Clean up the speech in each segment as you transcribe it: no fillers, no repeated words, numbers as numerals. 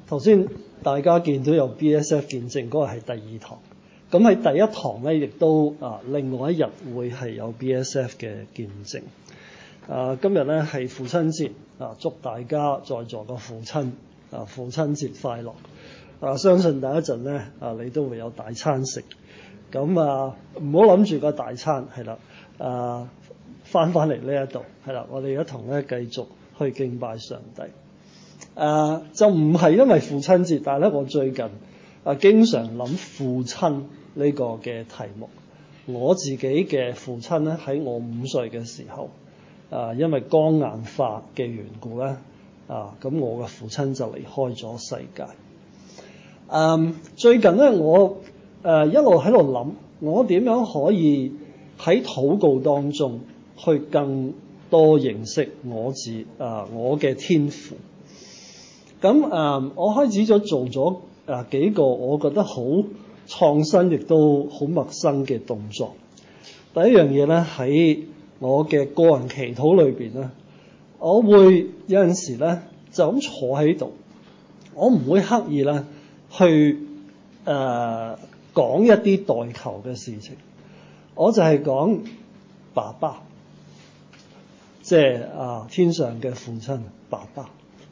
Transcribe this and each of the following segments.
頭先大家見到有 BSF 見證，嗰個係第二堂。咁喺第一堂咧，亦都另外一日會係有 BSF 嘅見證。今日咧係父親節，祝大家在座嘅父親父親節快樂。相信第一陣咧你都會有大餐食。咁唔好諗住個大餐係啦，翻嚟呢一度係啦，我哋一同咧繼續去敬拜上帝。就唔係因為父親節，但係咧我最近經常諗父親呢個嘅題目。我自己嘅父親咧喺我5歲嘅時候，因為肝硬化嘅緣故咧，咁我嘅父親就離開咗世界。最近咧我一路喺度諗，我點樣可以喺禱告當中去更多認識我嘅天父。咁我開始咗做咗幾個我覺得好創新亦都好陌生嘅動作。第一樣嘢咧，喺我嘅個人祈禱裏邊咧，我會有陣時咧就咁坐喺度，我唔會刻意咧去講一啲代求嘅事情，我就係講爸爸，即係天上嘅父親爸爸。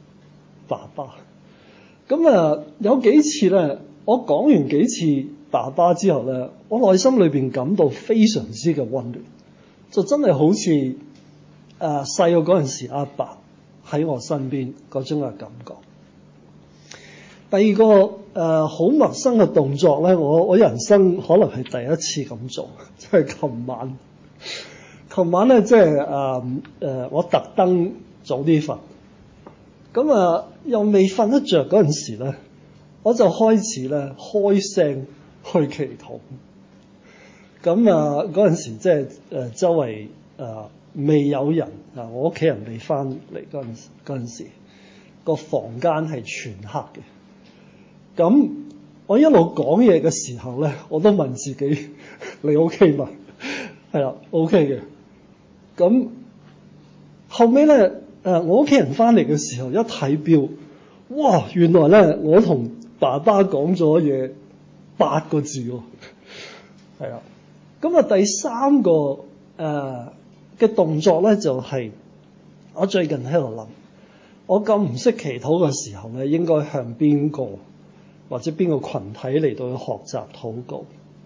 咁有幾次咧，我講完幾次爸爸之後咧，我內心裏邊感到非常之嘅溫暖，就真係好似細個嗰陣時阿爸喺我身邊嗰種嘅感覺。第二個好陌生嘅動作咧，我人生可能係第一次咁做，即係琴晚咧，即係我特登早啲瞓。咁又未瞓得着嗰陣時咧，我就開始咧開聲去祈禱。咁嗰陣時即係周圍未有人我屋企人未翻嚟嗰陣時，個房間係全黑嘅。咁我一路講嘢嘅時候咧，我都問自己你 OK 嘛？係啦 ，OK 嘅。咁後尾咧。我屋企人翻嚟嘅時候一睇錶，哇！原來咧我同爸爸講咗嘢8個字喎，係啦。咁第三個嘅動作咧就係我最近喺度諗，我咁唔識祈禱嘅時候咧，應該向邊個或者邊個群體嚟到去學習禱告？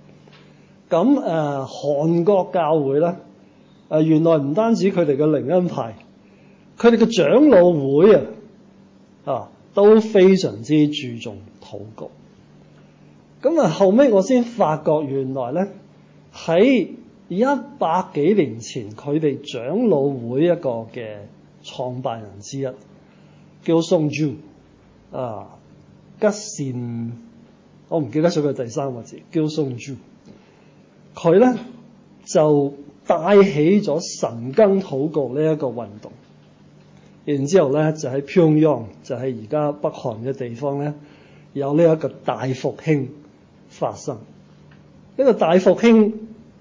咁韓國教會咧原來唔單止佢哋嘅靈恩派。佢哋嘅長老會都非常之注重禱告。咁後尾我先發覺原來咧喺100幾年前，佢哋長老會一個嘅創辦人之一叫宋珠吉善，我唔記得咗佢第3個字，叫宋珠。佢咧就帶起咗晨更禱告呢一個運動。然之後咧，就喺平壤，就係而家北韓嘅地方咧，有呢一個大復興發生。呢個大復興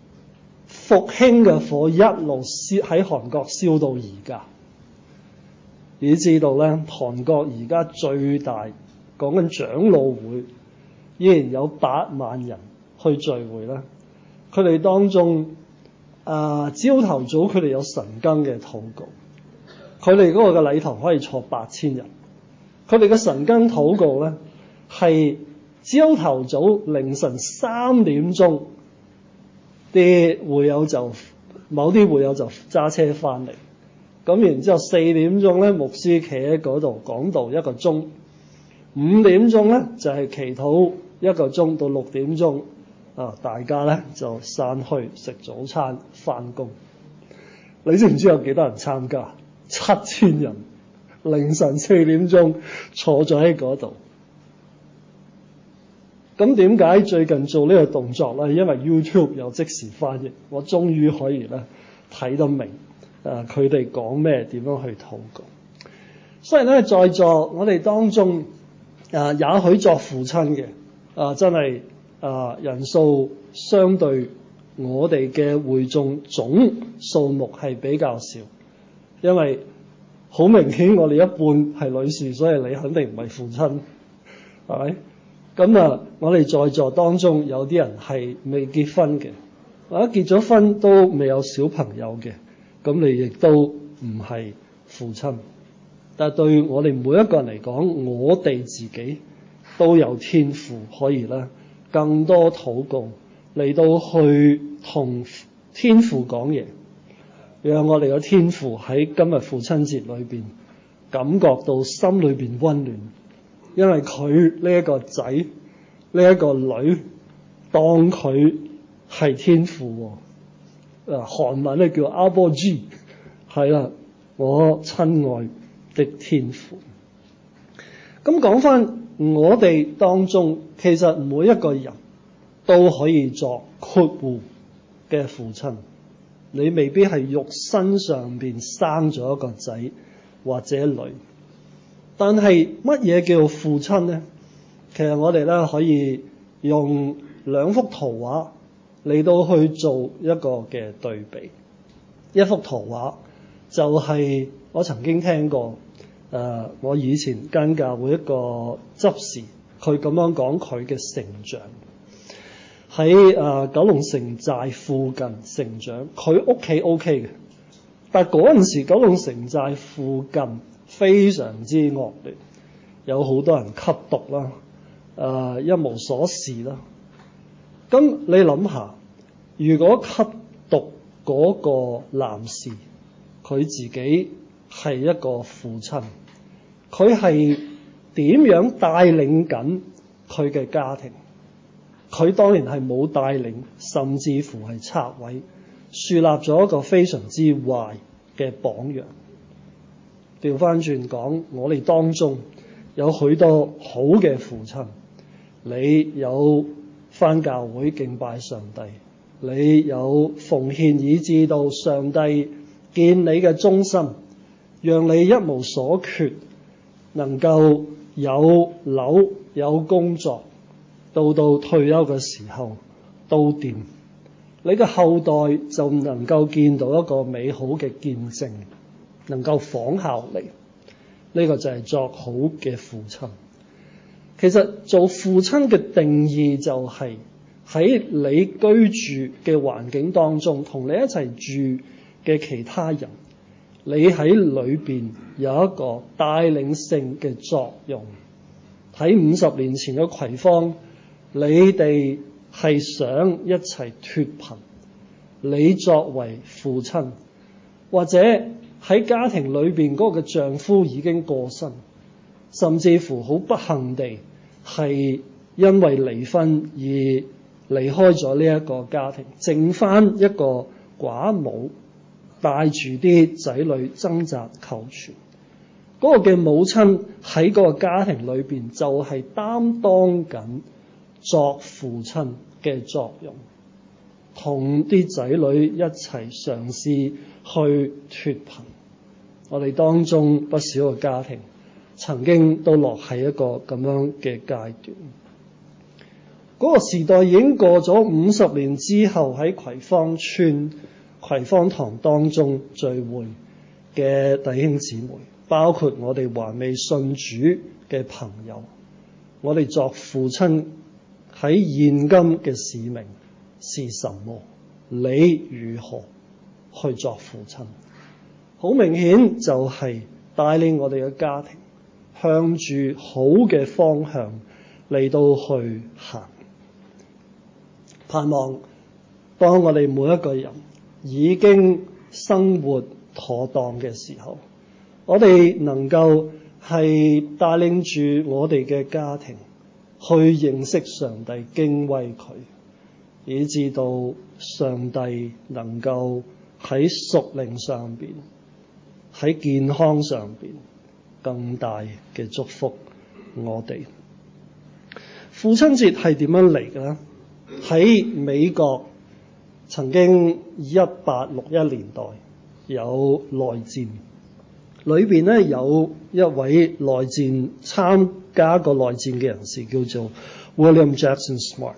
嘅火一路燒喺韓國燒到而家，以至到咧韓國而家最大講緊長老會，依然有8萬人去聚會啦。佢哋當中朝頭早佢哋有晨更嘅禱告。佢哋嗰個嘅禮堂可以坐8000人。佢哋嘅晨更禱告咧，係朝頭早凌晨3點鐘，某啲會友就揸車翻嚟。咁然之後4點鐘咧，牧師企喺嗰度講道1個鐘。5點鐘咧就係祈禱1個鐘到6點鐘。大家咧就散去食早餐翻工。你知唔知有幾多人參加？7000人，凌晨4點鐘坐咗喺嗰度。咁點解最近做呢個動作咧？因為 YouTube 有即時翻譯，我終於可以咧睇得明佢哋講咩，點樣去禱告。所以咧，在座我哋當中也許作父親嘅真係人數相對我哋嘅會眾總數目係比較少。因為好明顯我哋一半係女士，所以你肯定唔係父親。 係咪？咁我哋在座當中有啲人係未結婚嘅，或者結咗婚都未有小朋友嘅，咁你亦都唔係父親。但係對我哋每一個人嚟講，我哋自己都有天父可以咧，更多禱告嚟到去同天父講嘢，讓我哋嘅天父喺今日父親節裏邊感覺到心裏邊溫暖，因為佢呢一個仔呢一個女當佢係天父喎，韓文咧叫阿波基，係啦，我親愛的天父。咁講翻我哋當中，其實每一個人都可以作括弧嘅父親。你未必係肉身上邊生咗一個仔或者女，但係乜嘢叫父親呢？其實我哋咧可以用兩幅圖畫嚟到去做一個嘅對比。一幅圖畫就係我曾經聽過，我以前間教會一個執事，佢咁樣講佢嘅成長。喺九龍城寨附近成長，佢屋企 OK 嘅，但係嗰陣時九龍城寨附近非常之惡劣，有好多人吸毒啦，一無所事啦。咁你諗下，如果吸毒嗰個男士，佢自己係一個父親，佢係點樣帶領緊佢嘅家庭？佢當然係冇帶領，甚至乎係拆毀，樹立咗一個非常之壞嘅榜樣。調翻轉講，我哋當中有許多好嘅父親，你有返教會敬拜上帝，你有奉獻以致到上帝見你嘅忠心，讓你一無所缺，能夠有樓有工作，到退休嘅時候都掂，你嘅後代就能夠見到一個美好嘅見證，能夠仿效你。呢個就係作好嘅父親。其實做父親嘅定義就係喺你居住嘅環境當中，同你一齊住嘅其他人，你喺裏邊有一個帶領性嘅作用。喺50年前嘅葵芳，你哋係想一齊脫貧，你作為父親，或者喺家庭裏邊嗰個丈夫已經過身，甚至乎好不幸地係因為離婚而離開咗呢一個家庭，剩翻一個寡母帶住啲仔女掙扎求存。嗰個嘅母親喺嗰個家庭裏邊就係擔當緊作父親嘅作用，同啲仔女一齊嘗試去脫貧。我哋當中不少嘅家庭曾經都落喺一個咁樣嘅階段。嗰個時代已經過咗50年之後，喺葵芳村葵芳堂當中聚會嘅弟兄姊妹，包括我哋還未信主嘅朋友，我哋作父親喺現今嘅使命是什麼？你如何去作父親？好明顯就係帶領我哋嘅家庭向住好嘅方向嚟到去行。盼望當我哋每一個人已經生活妥當嘅時候，我哋能夠係帶領住我哋嘅家庭去認識上帝，敬畏佢，以致到上帝能夠喺屬靈上邊，喺健康上邊更大嘅祝福我哋。父親節係點樣嚟嘅咧？喺美國曾經1861年代有內戰，裏邊咧有一位內戰參加過內戰嘅人士叫做 William Jackson Smart。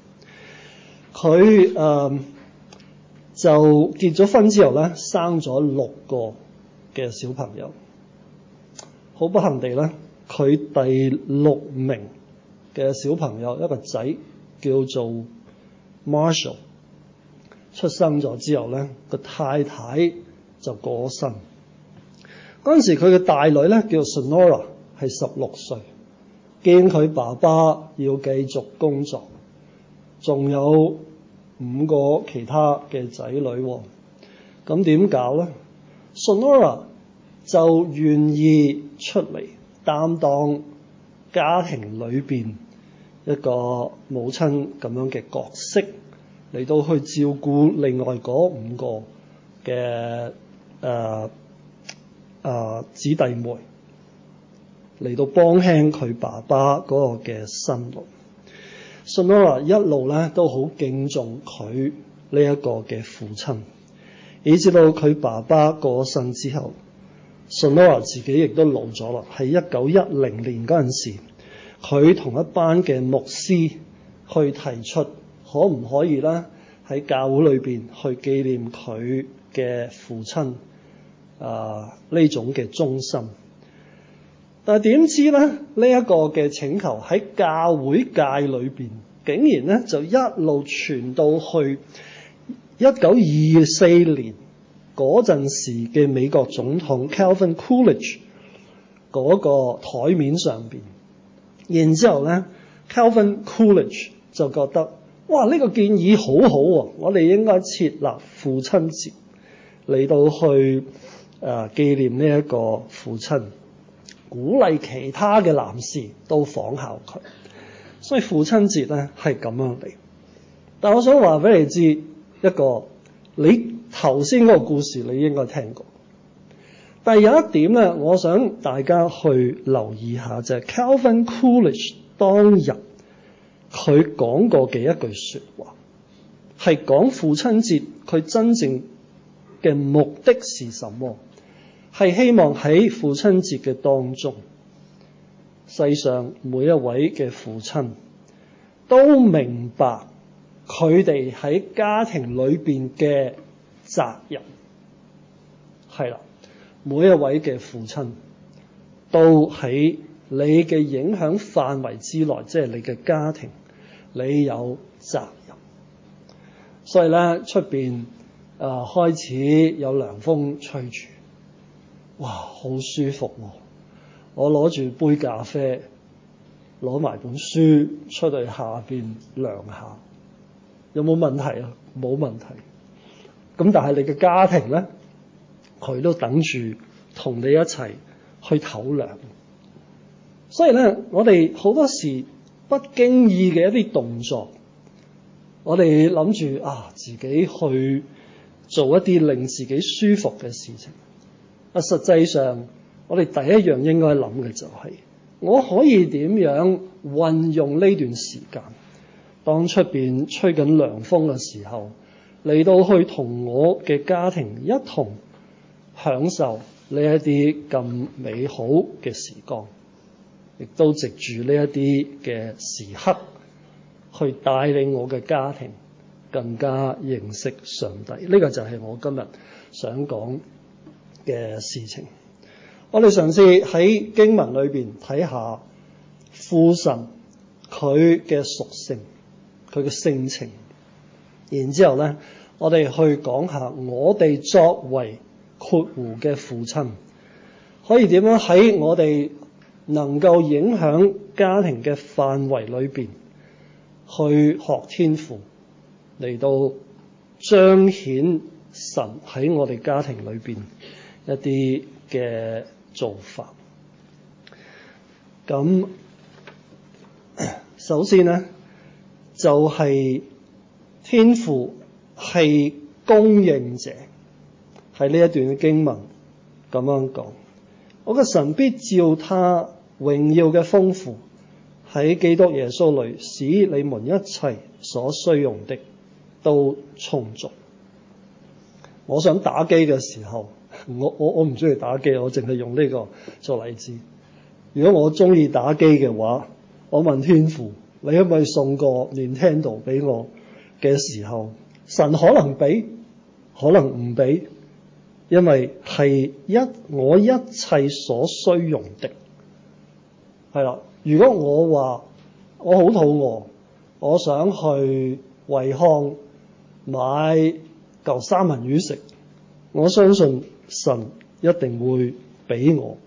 佢就結咗婚之後咧，生咗6個嘅小朋友。好不幸地咧，佢第6名嘅小朋友，一個仔叫做 Marshall， 出生咗之後咧，個太太就過身。嗰陣時佢嘅大女咧叫 Sonora， 係16歲，見佢爸爸要繼續工作，仲有5個其他嘅仔女喎，咁點搞咧？ Sonora 就願意出嚟擔當家庭裏邊一個母親咁樣嘅角色，嚟到去照顧另外嗰5個嘅子弟妹，嚟到幫輕佢爸爸嗰個嘅辛勞。Sonora 一路咧都好敬重佢呢一個嘅父親，以至到佢爸爸過身之後，Sonora 自己亦都老咗啦。喺1910年嗰陣時，佢同一班嘅牧師去提出，可唔可以咧喺教會裏邊去紀念佢嘅父親呢種嘅忠心。但係點知咧呢一個嘅請求喺教會界裏邊，竟然咧就一路傳到去1924年嗰陣時嘅美國總統 Calvin Coolidge 嗰個台面上邊。然之後咧 Calvin Coolidge 就覺得，哇，呢個建議好好喎，我哋應該設立父親節嚟到去紀念呢一個父親，鼓勵其他嘅男士都仿效佢。所以父親節咧係咁樣嚟。但我想話俾你知一個，你頭先嗰個故事你應該聽過。但係有一點咧，我想大家去留意下，就係 Calvin Coolidge 當日佢講過嘅一句說話，係講父親節佢真正嘅目的是什麼？係希望喺父親節嘅當中，世上每一位嘅父親都明白佢哋喺家庭裏邊嘅責任。係啦，每一位嘅父親都喺你嘅影響範圍之內，即係你嘅家庭，你有責任。所以咧，出邊開始有涼風吹住，哇，好舒服喎！我攞住杯咖啡，攞埋本書出去下邊涼下，有冇問題啊？冇問題。咁但係你嘅家庭咧，佢都等住同你一齊去唞涼。所以咧，我哋好多時不經意嘅一啲動作，我哋諗住自己去做一啲令自己舒服嘅事情。實際上我哋第一樣應該諗嘅就係，我可以點樣運用呢段時間，當出邊吹緊涼風嘅時候，嚟到去同我嘅家庭一同享受呢一啲咁美好嘅時光，亦都藉住呢一啲嘅時刻去帶領我嘅家庭更加認識上帝。呢個就係我今日想講嘅事情。我哋嘗試喺經文裏邊睇下父神佢嘅屬性，佢嘅性情，然之後咧，我哋去講下我哋作為括弧嘅父親，可以點樣喺我哋能夠影響家庭嘅範圍裏邊去學天父，嚟到彰顯神喺我哋家庭裏邊一啲嘅做法。咁首先咧，就係天父係供應者，喺呢一段嘅經文咁樣講，我嘅神必照他榮耀嘅豐富，喺基督耶穌裏使你們一切所需用的都充足。我想打機嘅時候，我唔中意打機，我淨係用呢個做例子。如果我中意打機嘅話，我問天父，你可唔可以送個 Nintendo 俾我嘅時候，神可能俾，可能唔俾，因為係我一切所需用的。係啦，如果我話我好肚餓，我想去惠康買嚿三文魚食，我相信神一定會俾我。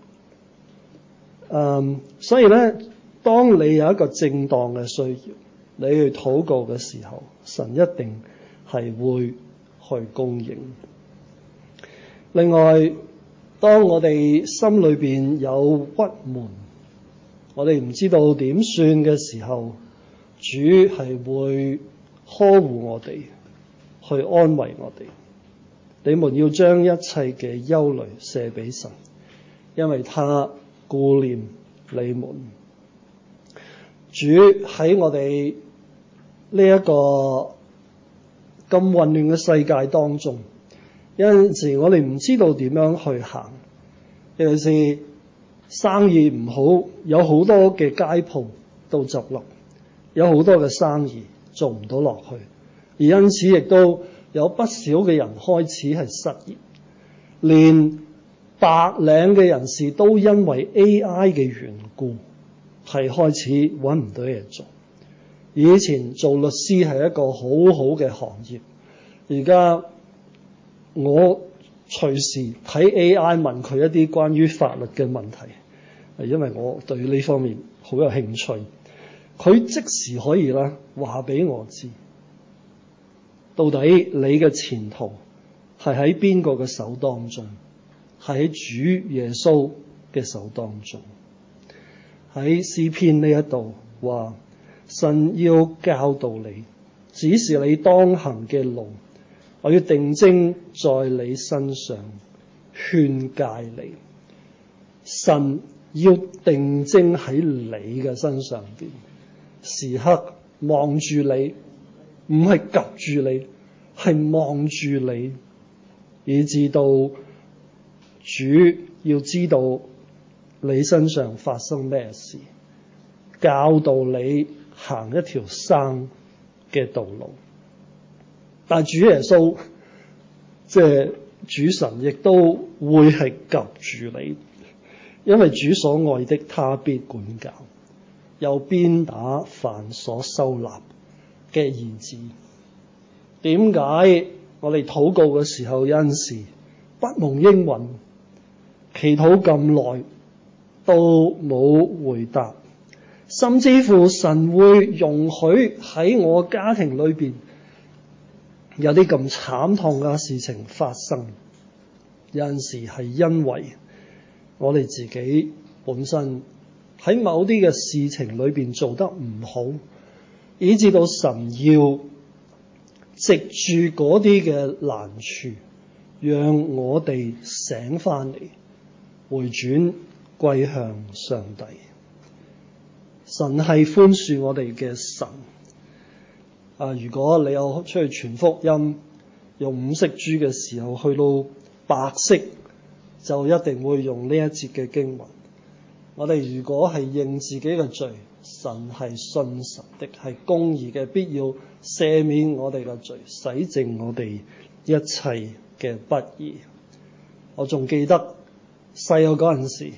所以咧，當你有一個正當嘅需要，你去禱告嘅時候，神一定係會去供應。另外，當我哋心裏邊有鬱悶，我哋唔知道點算嘅時候，主係會呵護我哋，去安慰我哋。你們要將一切嘅憂慮卸俾神，因為他顧念你們。主喺我哋呢一個咁混亂嘅世界當中，有陣時我哋唔知道點樣去行，尤其是生意唔好，有好多嘅街鋪都執笠，有好多嘅生意做唔到落去，而因此亦都有不少嘅人開始係失業，連白領嘅人士都因為 AI 嘅緣故係開始揾唔到嘢做。以前做律師係一個好好嘅行業，而家我隨時睇 AI 問佢一啲關於法律嘅問題，因為我對呢方面好有興趣，佢即時可以啦話俾我知，到底你嘅前途係喺邊個嘅手當中？係喺主耶穌嘅手當中。喺詩篇呢一度話，神要教導你，指示你當行嘅路，我要定睛在你身上，勸誡你。神要定睛喺你嘅身上邊，時刻望住你，唔係及住你，係望住你，以至到主要知道你身上發生咩事，教導你行一條生嘅道路。但主耶穌即係主神亦都會係及住你，因為主所愛的他必管教，又鞭打凡所收納嘅兒子。點解我哋禱告嘅時候有陣時不蒙應允，祈禱咁耐都冇回答，甚至乎神會容許喺我家庭裏邊有啲咁慘痛嘅事情發生？有陣時係因為我哋自己本身喺某啲嘅事情裏邊做得唔好，以至到神要藉住嗰啲嘅難處，讓我哋醒翻嚟，回轉歸向上帝。神係寬恕我哋嘅神。如果你有出去傳福音，用五色珠嘅時候，去到白色就一定會用呢一節嘅經文。我哋如果係認自己嘅罪，神係信實的，係公義嘅，必要赦免我哋嘅罪，洗淨我哋一切嘅不義。我仲記得細個嗰陣時，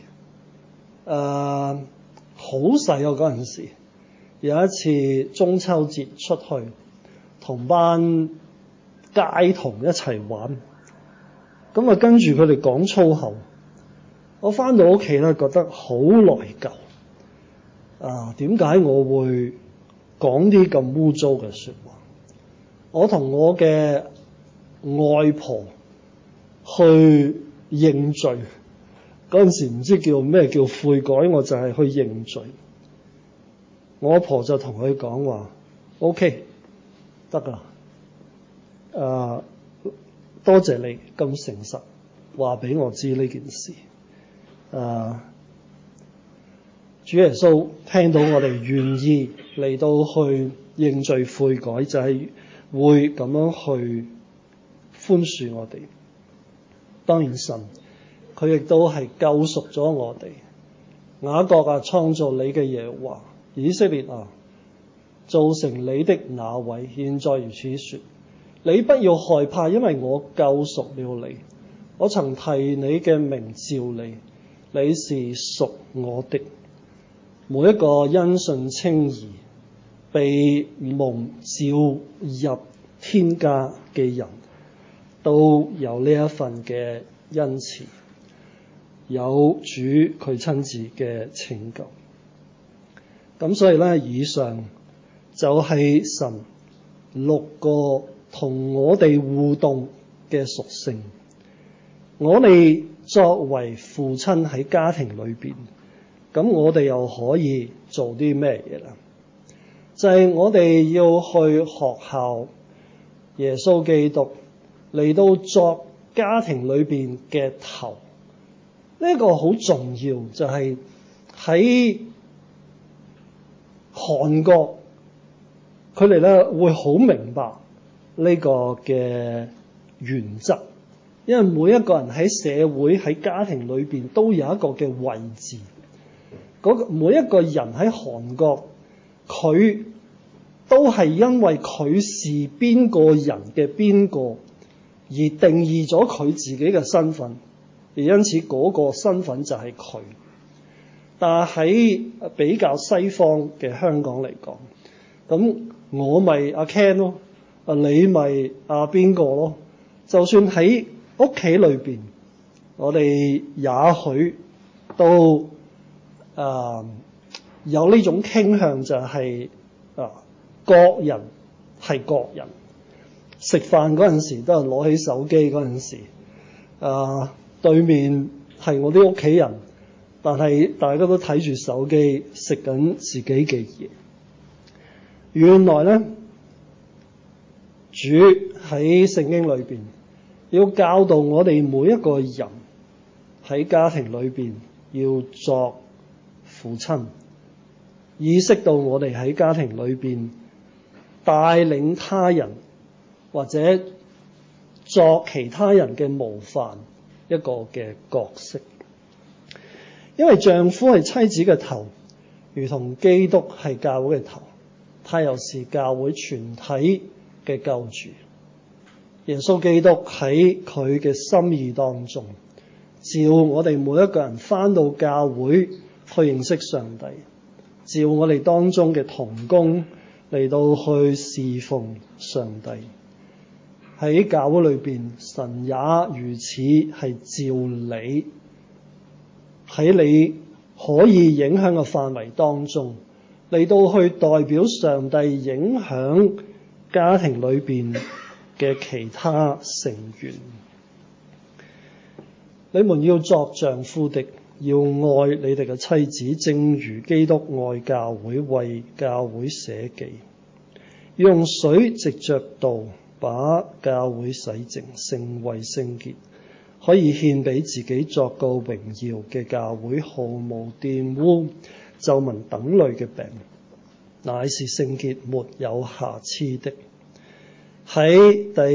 好細個嗰陣時，有一次中秋節出去同班街童一齊玩，咁啊跟住佢哋講粗口，我翻到屋企咧覺得好內疚。點解我會講啲咁污糟嘅說話？我同我嘅外婆去認罪，嗰陣時唔知叫咩叫悔改，我就係去認罪。我阿婆就同佢講話 OK 得㗎，多謝你咁誠實話俾我知呢件事。主耶穌聽到我哋願意嚟到去認罪悔改，就係會咁樣去寬恕我哋。當然神佢亦都係救贖咗我哋。雅各創造你嘅耶和華，以色列造成你的那位，現在如此說：你不要害怕，因為我救贖了你。我曾提你嘅名召你，你是屬我的。每一個因信稱義被蒙召入天家嘅人都有呢一份嘅恩慈，有主佢親自嘅拯救。咁所以咧，以上就係神6個同我哋互動嘅屬性。我哋作為父親喺家庭裏邊，咁我哋又可以做啲咩嘢咧？就係我哋要去學校耶穌基督嚟到作家庭裏邊嘅頭。呢個好重要，就係喺韓國佢哋咧會好明白呢個嘅原則，因為每一個人喺社會喺家庭裏邊都有一個嘅位置。每一個人喺韓國，佢都係因為佢是邊個人嘅邊個而定義咗佢自己嘅身份，而因此嗰個身份就係佢。但係喺比較西方嘅香港嚟講，咁我咪阿 Ken 咯，你咪阿邊個咯。就算喺屋企裏邊，我哋也許都有呢種傾向，就係各人係各人。食飯嗰陣時都係攞起手機嗰陣時，對面係我啲屋企人，但係大家都睇住手機食緊自己嘅嘢。原來咧，主喺聖經裏邊要教導我哋每一個人喺家庭裏邊要作父親，意識到我哋喺家庭裏邊帶領他人或者作其他人嘅模範一個嘅角色。因為丈夫係妻子嘅頭，如同基督係教會嘅頭，他又是教會全體嘅救主。耶穌基督喺佢嘅心意當中，召我哋每一個人返到教會去認識上帝，召我哋當中嘅同工嚟到去侍奉上帝。喺教會裏邊，神也如此係召你喺你可以影響嘅範圍當中嚟到去代表上帝影響家庭裏邊嘅其他成員。你們要作丈夫的，要愛你哋嘅妻子，正如基督愛教會，為教會捨己，要用水藉着道把教會洗淨，成為聖潔，可以獻俾自己作個榮耀嘅教會，毫無玷污、皺紋等類嘅病，乃是聖潔沒有瑕疵的。喺第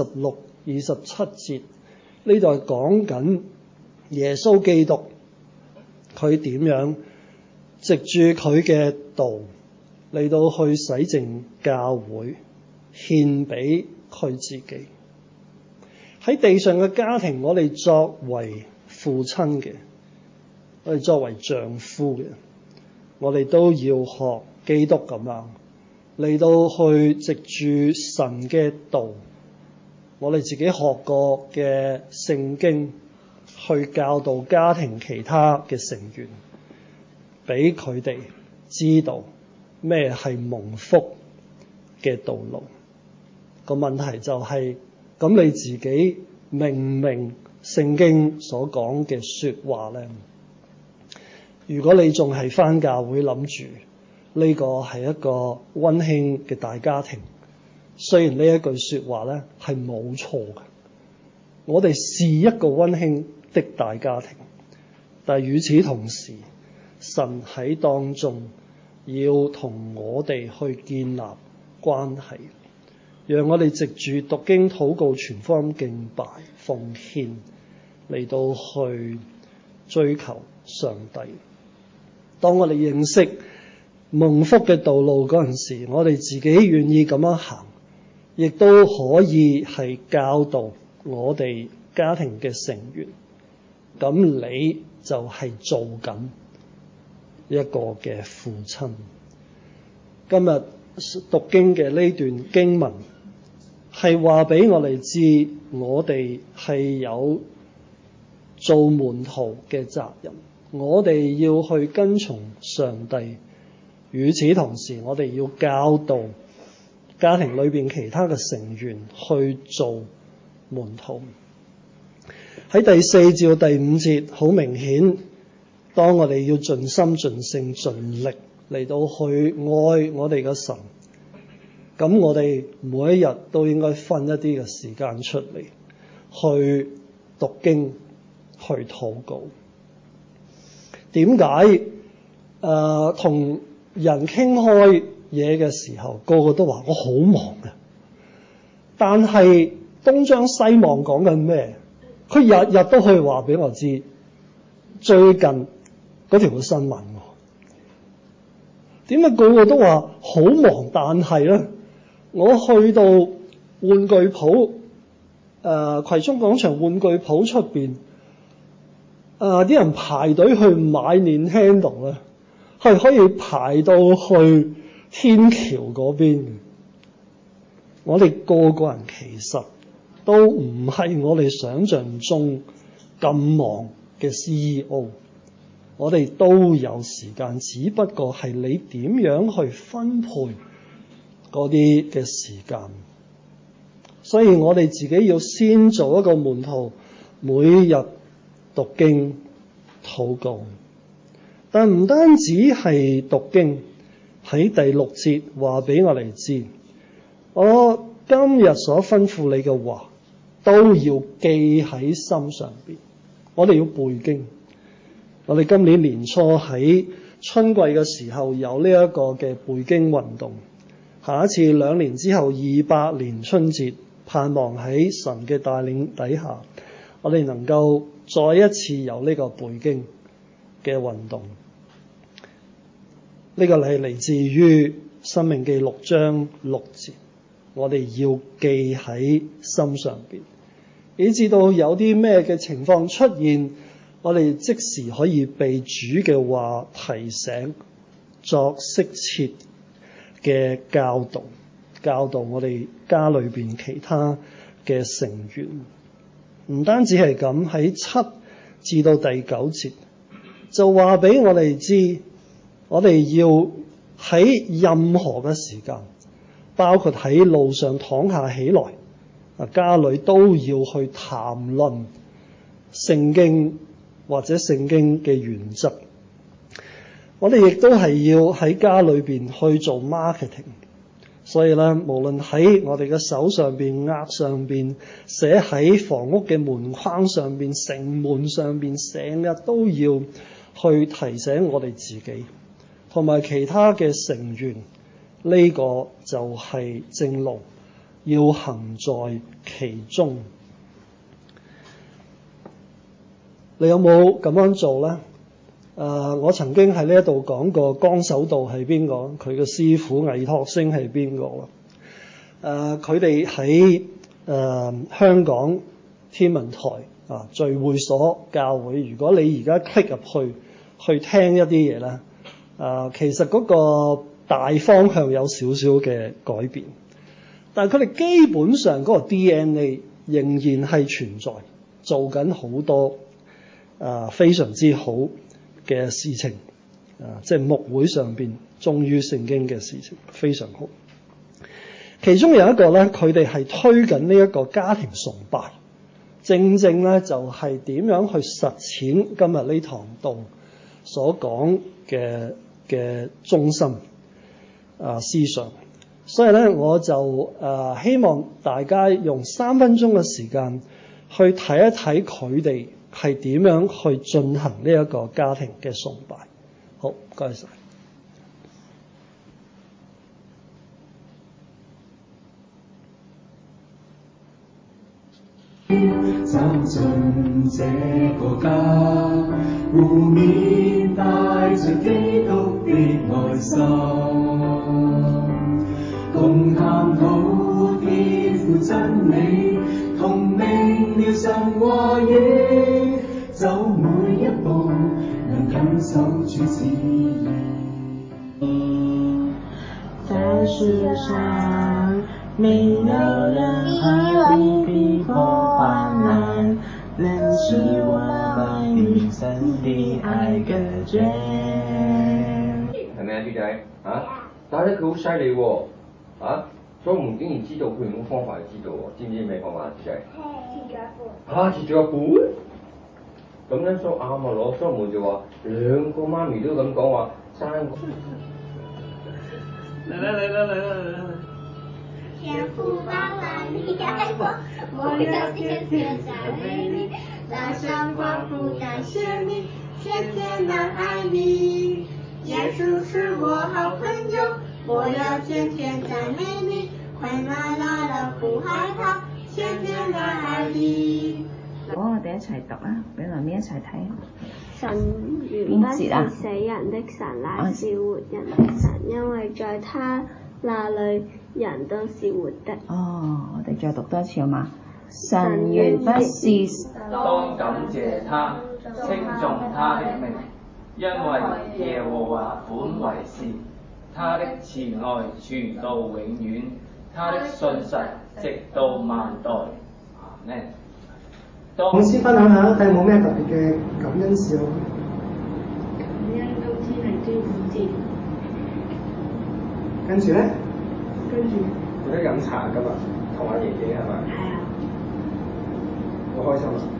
26、27節呢度係講緊耶穌基督佢點樣藉住佢嘅道嚟到去洗淨教會，獻俾佢自己。喺地上嘅家庭，我哋作為父親嘅，我哋作為丈夫嘅，我哋都要學基督咁樣嚟到去藉住神嘅道，我哋自己學過嘅聖經，去教導家庭其他嘅成員，俾佢哋知道咩係蒙福嘅道路。個問題就係，咁你自己明唔明聖經所講嘅說話咧？如果你仲係返教會諗住呢個係一個溫馨嘅大家庭，雖然呢一句說話咧係冇錯嘅，我哋是一個溫馨的大家庭，但係與此同時，神喺當中要同我哋去建立關係，讓我哋藉住讀經、禱告、傳福音、敬拜、奉獻嚟到去追求上帝。當我哋認識蒙福嘅道路嗰陣時，我哋自己願意咁樣行，亦都可以係教導我哋家庭嘅成員。咁你就係做緊一個嘅父親。今日讀經嘅呢段經文，係話俾我哋知，我哋係有做門徒嘅責任，我哋要去跟從上帝。與此同時，我哋要教導家庭裏邊其他嘅成員去做門徒。喺第4至到第5節，好明顯，當我哋要盡心盡性盡力嚟到去愛我哋嘅神，咁我哋每一日都應該分一啲嘅時間出嚟去讀經、去禱告。點解同人傾開嘢嘅時候，個個都話我好忙嘅，但係東張西望講緊咩？佢日日都可以話俾我知最近嗰條嘅新聞。點解個個都話好忙？但係咧，我去到玩具鋪，葵涌廣場玩具鋪出邊，啲人排隊去買 Nintendo 咧，係可以排到去天橋嗰邊。我哋個個人其實都唔係我哋想象中咁忙嘅 CEO， 我哋都有時間，只不過係你點樣去分配嗰啲嘅時間。所以我哋自己要先做一個門徒，每日讀經禱告。但唔單止係讀經，喺第6節話俾我哋知，我今日所吩咐你嘅話都要記喺心上邊。我哋要背經。我哋今年年初喺春季嘅時候有呢一個嘅背經運動，下一次2年之後200年春節，盼望喺神嘅帶領底下，我哋能夠再一次有呢個背經嘅運動。呢個係嚟自於申命記6章6節，我哋要記喺心上邊，以至到有啲咩嘅情況出現，我哋即時可以被主嘅話提醒，作適切嘅教導我哋家裏邊其他嘅成員。唔單止係咁，喺7至到第9節就話俾我哋知，我哋要喺任何嘅時間，包括喺路上躺下起來，家裏都要去談論聖經或者聖經嘅原則。我哋亦都係要喺家裏邊去做 marketing， 所以咧，無論喺我哋嘅手上邊、額上邊、寫喺房屋嘅門框上邊、城門上邊，成日都要去提醒我哋自己同埋其他嘅成員，呢個就係正路，要行在其中。你有冇咁樣做呢？我曾經喺呢一度講過，江守道係邊個？佢嘅師傅倪柝聲係邊個？佢哋喺香港天文台聚會所教會。如果你而家 click 入去聽一啲嘢咧，其實嗰個大方向有少少嘅改變，但係佢哋基本上嗰個 DNA 仍然係存在，做緊好多非常之好嘅事情，即係牧會上邊忠於聖經嘅事情非常好。其中有一個咧，佢哋係推緊呢一個家庭崇拜，正正咧就係點樣去實踐今日呢堂道所講嘅中心思想。所以咧，我就希望大家用3分鐘嘅時間去睇一睇佢哋係點樣去進行呢一個家庭嘅崇拜。好，唔該晒。 走進這個家，互勉帶着基督的愛心，共探討天父真理，同明了神話語，走每一步能感受主旨意。 在世上没有任何比比破患难，能使我們與神的愛隔絕。 係咪啊，豬仔？啊！但係咧，佢好犀利喎！啊！所以我們竟然知道佢用個方法嚟知道喎，知唔知咩方法啊，豬仔？切咗一半。咁咧，所以啱啊攞，所以我們就話兩個媽咪都咁講話，生個。嚟！ 天父爸爸，你愛我，我要天天讚美你，大聲歡呼感謝你，天天地愛你。耶穌是我好朋友，我要天天讚美你，困難來了不害怕，天天地愛你。 我哋一齊讀啊，俾媽咪一齊睇。 神原不是死人的神，乃是活人的神，因為在他那裏人都是活的。 我哋再讀多次好嘛？神原不是， 當感謝他，稱頌他的名，因為耶和華本為是，他的慈愛傳到永遠，他的信實直到萬代。阿們。 我先分享下睇有冇咩特別嘅感恩事咯。 感恩今天係端午節。 跟住咧？ 記得飲茶㗎嘛，同阿爺爺係咪？ 係啊。 好開心啊！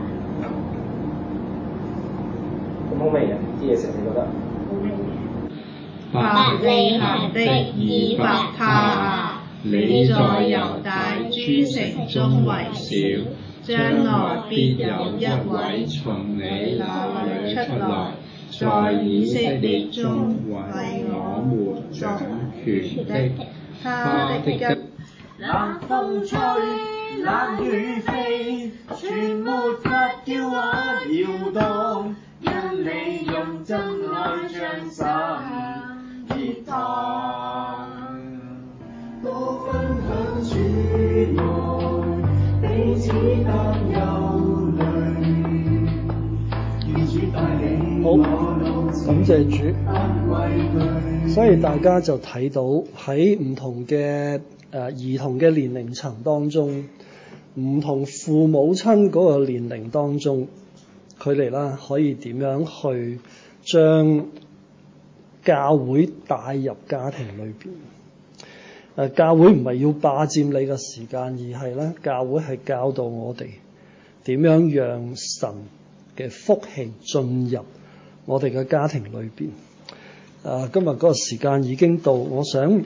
咁好味啊！啲嘢食你覺得？ 好味。 伯利恆的以法他，你在猶大諸城中為小，將來必有一位從你那裏出來，在以色列中為我們掌權的。他的根冷風吹，冷雨飛，全沒法叫我搖動，因你用真愛將心熱燙。 多分享主愛，彼此擔憂慮，願主帶領我路感謝主。 安慰佢。 所以大家就睇到喺唔同嘅兒童嘅年齡層當中，唔同父母親嗰個年齡當中，佢哋啦可以點樣去將教會帶入家庭裏邊。教會唔係要霸佔你嘅時間，而係咧教會係教導我哋點樣讓神嘅福氣進入我哋嘅家庭裏邊。今日嗰個時間已經到，我想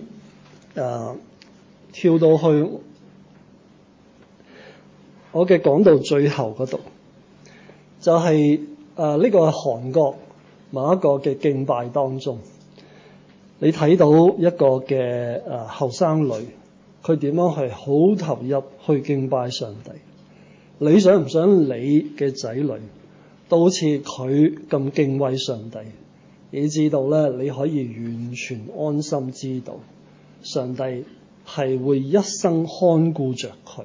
跳到去我嘅講道最後嗰度，就係呢個韓國某一個嘅敬拜當中，你睇到一個嘅後生女，佢點樣係好投入去敬拜上帝。你想唔想你嘅仔女都好似佢咁敬畏上帝？你知道咧，你可以完全安心知道上帝係會一生看顧着佢。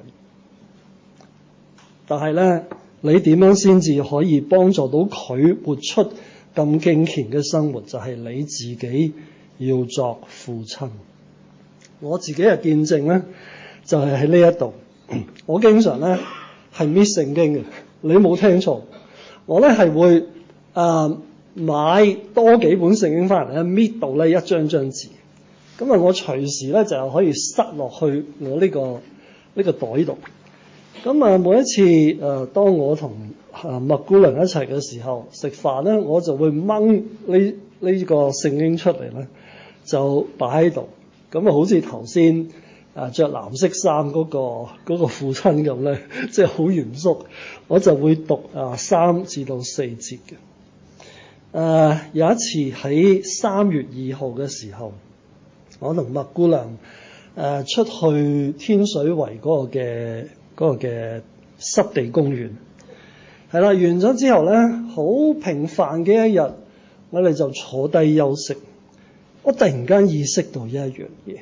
但係咧，你點樣先至可以幫助到佢活出咁敬虔嘅生活？就係你自己要作父親。我自己嘅見證咧，就係喺呢一度。我經常咧係搣聖經嘅，你冇聽錯。我咧係會買多幾本聖經翻嚟咧，搣到咧一張張字，咁我隨時咧就可以塞落去我呢個袋度。咁每一次當我同麥姑娘一齊嘅時候食飯咧，我就會掹呢個聖經出嚟咧，就擺喺度。咁好似頭先着藍色衫嗰個父親咁咧，即係好嚴肅，我就會讀3至到4節嘅。有一次喺3月2號嘅時候，我同麥姑娘出去天水圍嗰個嘅濕地公園，係啦，完咗之後咧，好平凡嘅一日，我哋就坐低休息。我突然間意識到一樣嘢，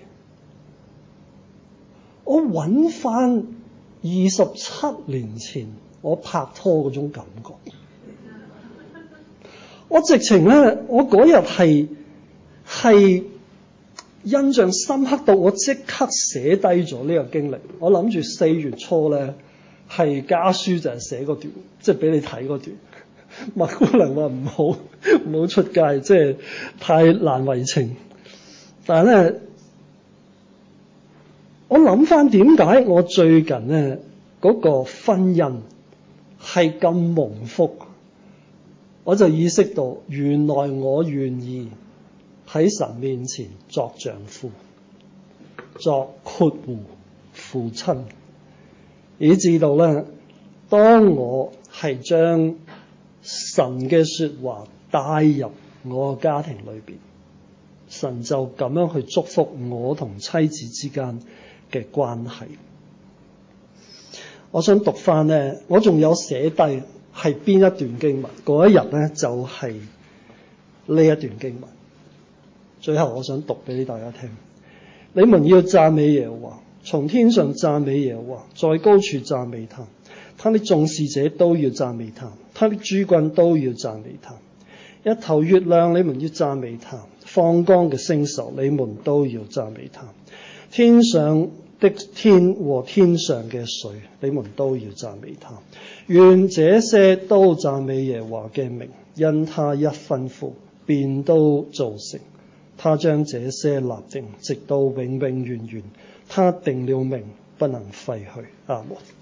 我揾翻27年前我拍拖嗰種感覺。我直情咧，我嗰日係印象深刻到我即刻寫低咗呢個經歷。我諗住4月初咧係家書就係寫嗰段，即係俾你睇嗰段。麥姑娘話唔好出街，即係太難為情。但係咧，我諗翻點解我最近咧嗰個婚姻係咁蒙福，我就意識到原來我願意喺神面前作丈夫、作括弧父親，以至到咧，當我係將神嘅說話帶入我嘅家庭裏邊，神就咁樣去祝福我同妻子之間嘅關係。我想讀翻咧，我仲有寫低係邊一段經文，嗰一日咧就係呢一段經文。最後我想讀俾大家聽：你們要讚美耶和華，從天上讚美耶和華，在高處讚美他，他的眾使者都要讚美他，他的諸軍都要讚美他。日頭月亮你們要讚美他，放光嘅星宿你們都要讚美他。天上的天和天上嘅水你們都要讚美他。願這些都讚美耶和華嘅名，因他一吩咐便都造成。他將這些立定，直到永永遠遠。他定了名，不能廢去。阿們。